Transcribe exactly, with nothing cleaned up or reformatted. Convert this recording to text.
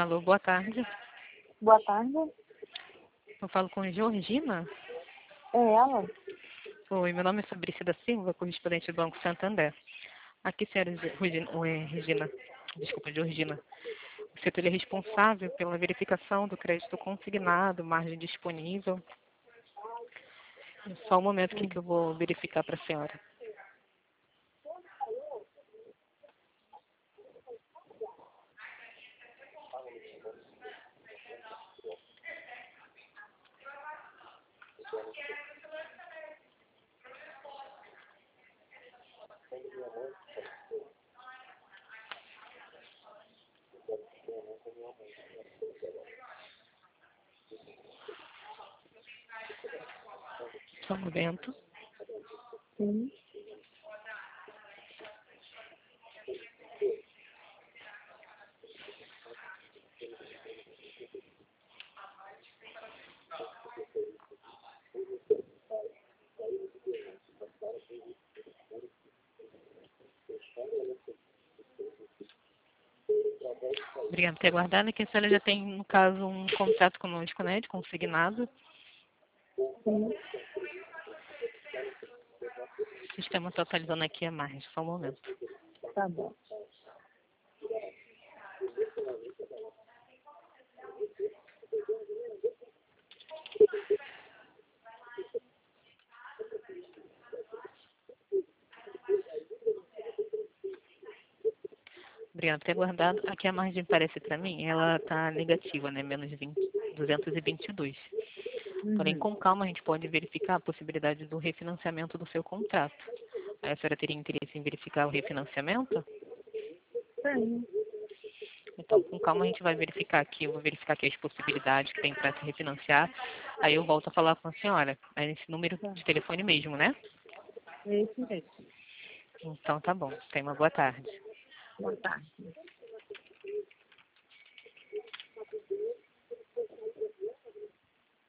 Alô, boa tarde. Boa tarde. Eu falo com Georgina. É ela? Oi, meu nome é Fabrícia da Silva, correspondente do Banco Santander. Aqui, senhora Ge- Regina, oi, Regina, desculpa, Georgina. O setor é responsável pela verificação do crédito consignado, margem disponível. Só um momento aqui que eu vou verificar para a senhora. Só um momento. Sim. Obrigada por ter aguardado. Aqui a senhora já tem, no caso, um contrato conosco, né, de consignado. Sim. O sistema está atualizando aqui a margem, só um momento. Tá bom. Obrigada por ter aguardado. Aqui a margem parece para mim, ela está negativa, né, menos vinte, duzentos e vinte e dois. Porém, Uhum. com calma, a gente pode verificar a possibilidade do refinanciamento do seu contrato. Aí a senhora teria interesse em verificar o refinanciamento? Sim. Então, com calma, a gente vai verificar aqui. Eu vou verificar aqui as possibilidades que tem para se refinanciar. Aí eu volto a falar com a senhora. É nesse número Tá. de telefone mesmo, né? É isso mesmo. Então, tá bom. Tenha uma boa tarde. Boa tarde.